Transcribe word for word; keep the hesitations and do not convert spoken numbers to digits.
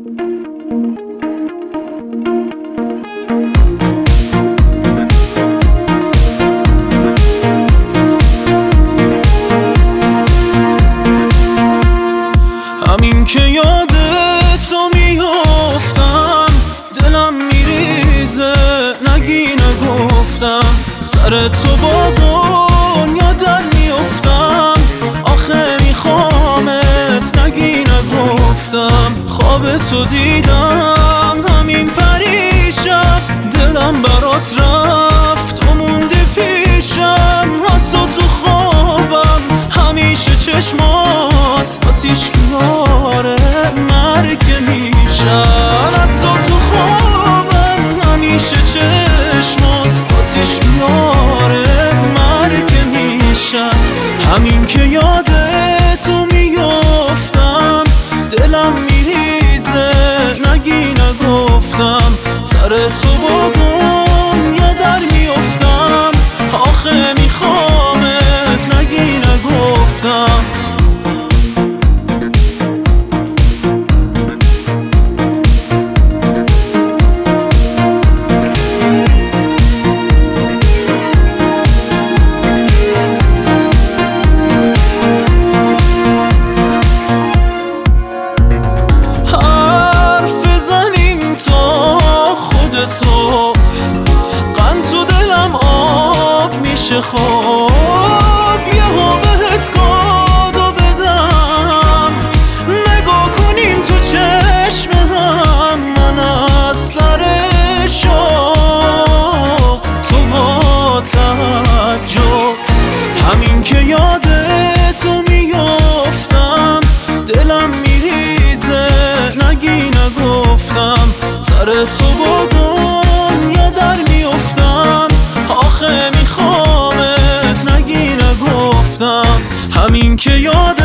همین که یاد تو میافتم دلم میریزه، نگی نگفتم سر تو با دنیا در میافتم. آخه میخوامت، نگی نگفتم خواب تو دیدم همین پریشب. دلم برات رفت و موندی پیشم، حتی تو خوابم همیشه چشمات آتیش میاره، مرگ میشن. حتی تو خوابم همیشه چشمات آتیش میاره، مرگ میشن. همین که یاد تو میافتم دلم میریزه، نگی نگفتم سر تو با دنیا در میافتم. آخه میخوامت، نگی نگفتم. صبح غم تو دلم آب میشه، خواب یه ها بهت کادو بدم. نگاه کنیم تو چشم هم، من از سر شوق تو با تعجب. همین که یاد تو میافتم دلم میریزه، نگی نگفتم سر تو با دنیا در میافتم. آخه میخوامت، نگی نگفتم. همین که یاد